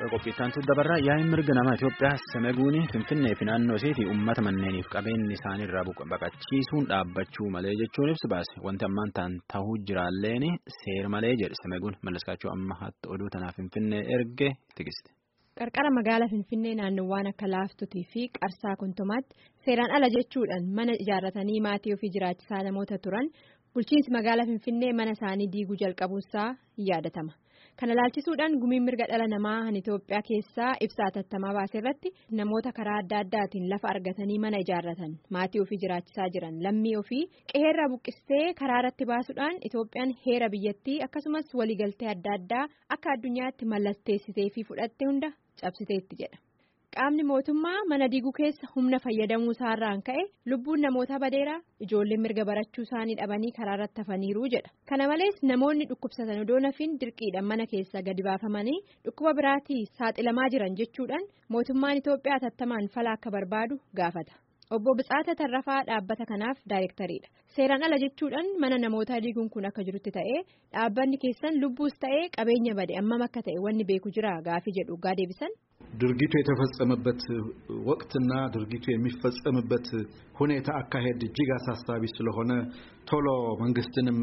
gara qophiittaantu dabarraa yaa'in mirga namaa Itoophiyaa Semeguuni Finfinnee fi naannoo isheetii uummata manneeniif qabeenyi isaaniirraa baqachiisuun dhaabbachuu malee jechuun ibsa baase wanti ammaan ta'uu jiraalleen seera malee jedhe Semeguun mallaskaachuu amma hatti oduu tanaaf Finfinnee erge tikiste. Qarqara magaalaa Finfinnee naannoowwan akka Laaftuutii fi Qarsaa Kontomaatti seeraan ala jechuudhaan mana ijaarratanii maatii ofii jiraachisaa namoota turan bulchiinsi magaalaa Finfinnee mana isaanii diiguu jalqabuusaa yaadatama. Kana ilaalchisuudhaan gumiin mirga dhala namaa han Itoophiyaa keessaa ibsa hatattamaa baase irratti namoota karaa adda addaatiin lafa argatanii mana ijaarratan maatii ofii jiraachisaa jiran lammii ofii qe'eerraa buqqistee karaa irratti baasuudhaan Itoophiyaan heera biyyattii akkasumas waliigaltee adda addaa akka addunyaatti mallatteessitee fi fudhatte hunda cabsiteetti jedha. Qaamni mootummaa mana diiguu keessa humna fayyadamuu isaarraan ka'e lubbuun namoota badeeraa ijoolleen mirga barachuu isaanii dhabanii karaa irratti hafaniiru jedha. Kana malees namoonni dhukkubsatan odoo nafiin dirqiidhaan mana keessa gadi baafamanii dhukkuba biraatii saaxilamaa jiran jechuudhaan mootummaan Itoophiyaa hatattamaan fala akka barbaadu gaafata. Obbo Bitsaata Tarrafaa dhaabbata kanaaf daayirektariidha. Seeraan ala jechuudhaan mana namoota diiguun kun akka jirutti ta'ee dhaabbanni keessan lubbuus ta'ee qabeenya bade ammam akka ta'e wanni beeku jira gaafii jedhu gaa deebisan. ድርጊቱ የተፈጸመበት ወቅትና ድርጊቱ የሚፈጸምበት ሁኔታ አካሄድ እጅግ አሳሳቢ ስለሆነ ቶሎ መንግስትንም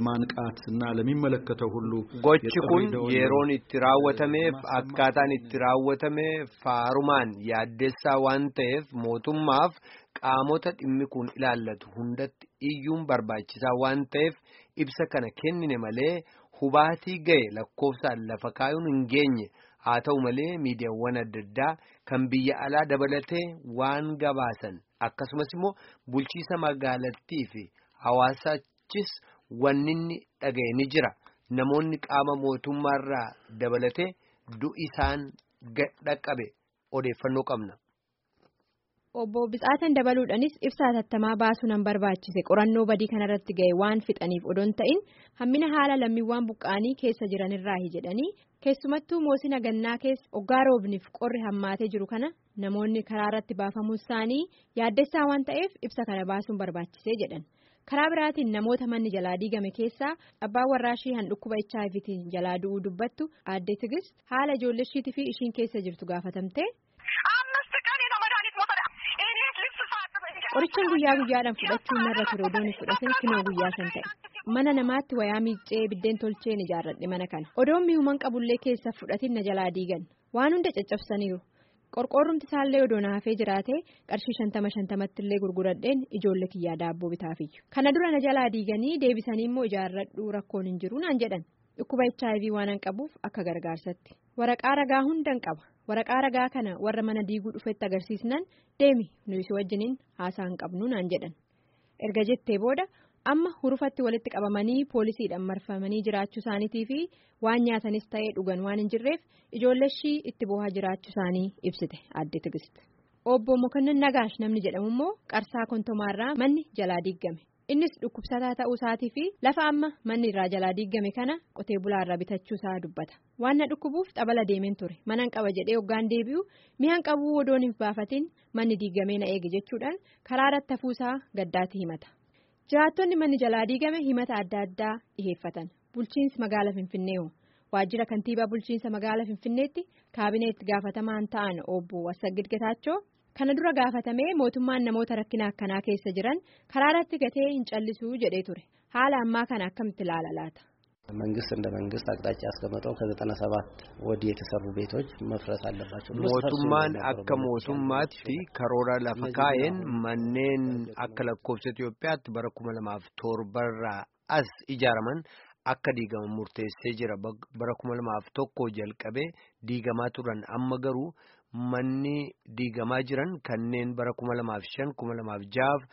ለማንቃትና ለሚመለከተው ሁሉ ጎችኩን የሮን ኢትራወተሜፍ አካታን ኢትራወተሜ ፋሩማን ያደሳ ዋንተፍ ሞቱማፍ ቃሞተ ጥምኩን ኢላለቱ ሁንደት ኢዩም በርባቺሳ ዋንተፍ ኢብሰ ከነ ከንኔ መሌ ሁባቲ ገይ ለኮፍሳ ለፈካዩን እንገኝ haa ta'u malee miidiyaawwan adda addaa kan biyya alaa dabalatee waan gabaasan akkasumas immoo bulchiisa magaalattii fi hawaasachis wanninni dhaga'e ni jira namoonni qaama mootummaarraa dabalatee du'i isaan dhaqqabe odeeffannoo qabna. Obbo Bitsaatan dabaluudhaanis ibsa hatattamaa baasuu nan barbaachise qorannoo badii kanarratti ga'e waan fixaniif odoon ta'in hammina haala lammiiwwan buqqaanii keessa jiranirraahi jedhanii keessumattuu moosina gannaa keessa oggaa roobniif qorri hammaatee jiru kana namoonni karaa irratti baafamuu isaanii yaaddessaa waan ta'eef ibsa kana baasuun barbaachisee jedhan. Karaa biraatiin namoota manni jalaa diigame keessaa abbaan warraashii han dhukkuba HIVtiin jalaa du'uu dubbattu aadde Tigist haala ijoolleeshiitii fi ishiin keessa jirtu gaafatamte. Qorichaan guyyaa guyyaadhaan fudhachuun narra ture odoon fudhatin kinoo guyyaa san ta'e. Mana namaatti wayaa miiccee biddeen tolcheen ijaarradhe mana kana. Odoon mi'uuman qabullee keessa fudhatin na jalaa diigan. Waan hunda caccabsaniiru. Qorqoorrumti isaallee odoon hafee jiraatee qarshii 50 illee gurguradheen ijoollee kiyyaa daabboo bitaafiyyu. Kana dura na jalaa diiganii deebisanii immoo ijaarradhuu rakkoon hin jiru naan jedhan. Dhukkuba HIV waan an qabuuf akka gargaarsatti. Waraqaa ragaa hundan qaba. Waraqaa ragaa kana warra mana diiguu dhufetti agarsiisnan deemi nuyi si wajjiniin haasaa hin qabnu naan jedhan. Erga jettee booda amma hurufatti walitti qabamanii poolisiidhaan marfamanii jiraachuu isaaniitii fi waan nyaatanis ta'ee dhugan waan hin jirreef ijoolleeshii itti boohaa jiraachuu isaanii ibsite aadde Tigist. Obbo Mokonnin Nagaash namni jedhamu immoo Qarsaa Kontomaarraa manni jalaa diigame. Innis dhukkubsataa ta'uu isaatii fi lafa amma manni irraa jalaa diigame kana qotee bulaarraa bitachuu isaa dubbata. Waan na dhukkubuuf xabala deemeen ture. Manan qaba jedhee hoggaan deebi'u mi'aan qabuu odoon hin baafatin manni diigamee na eege jechuudhaan karaa irratti hafuusaa gaddaatti himata. Jiraattonni manni jalaa diigame himata adda addaa dhiheeffatan. Bulchiinsi magaalaa Finfinnee waajjira kantiibaa bulchiinsa magaalaa Finfinneetti kaabineetti gaafatamaan ta'an obbo Assagid Getaachoo. Kana dura gaafatamee mootummaan namoota rakkina akkanaa keessa jiran karaa irratti gatee hin callisuu jedhee ture. Haala ammaa kana akkamitti ilaala laata? መንግስት እንደ መንግስት አቅጣጫ ያስቀመጠው ከ97 ወዲህ የተሰሩ ቤቶች መፍረስ አለባቸው። mootummaan akka mootummaatti karoora lafa kaa'een manneen akka lakkoofsa Itoophiyaatti bara 2007 irraa as ijaaraman akka diigaman murteessee jira. Bara 2001 jalqabee diigamaa turan amma garuu manni diigamaa jiran kanneen bara 2005, 2006,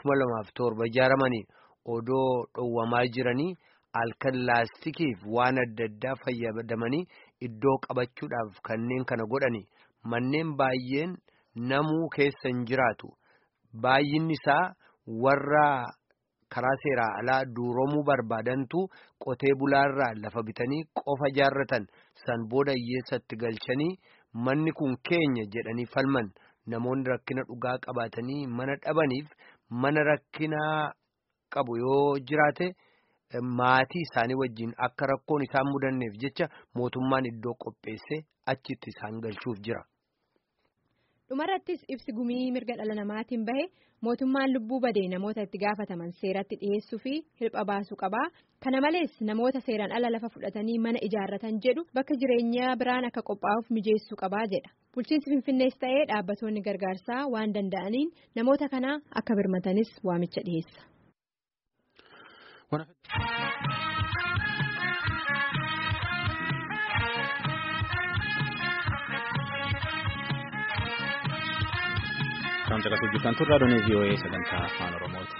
2007 ijaaramanii odoo dhowwamaa jiranii halkan laastikiif waan adda addaa fayyadamanii iddoo qabachuudhaaf kanneen kana godhani. Manneen baay'een namuu keessa hin jiraatu. Baay'inni isaa warra karaa seeraa alaa duuromuu barbaadantu qotee bulaarraa lafa bitanii qofa ijaarratan san booda hiyyeessatti galchanii manni kun keenya jedhanii falman. Namoonni rakkina dhugaa qabaatanii mana dhabaniif mana rakkinaa qabu yoo jiraate maatii isaanii wajjin akka rakkoon isaan mudanneef jecha mootummaan iddoo qopheesse achitti isaan galchuuf jira. Dhumarrattis ibsi gumii mirga dhala namaatiin bahe mootummaan lubbuu badee namoota itti gaafataman seeratti dhiyeessuu fi hirpha baasuu qabaa. Kana malees namoota seeraan ala lafa fudhatanii mana ijaarratan jedhu bakka jireenyaa biraan akka qophaa'uuf mijeessuu qabaa jedha. Bulchiinsi Finfinnees ta'ee dhaabbattoonni gargaarsaa waan danda'aniin namoota kanaa akka birmatanis waamicha dhiyeessa. Kan caqasuuf jirtan turraa doonii VOA sagantaa afaan Oromooti.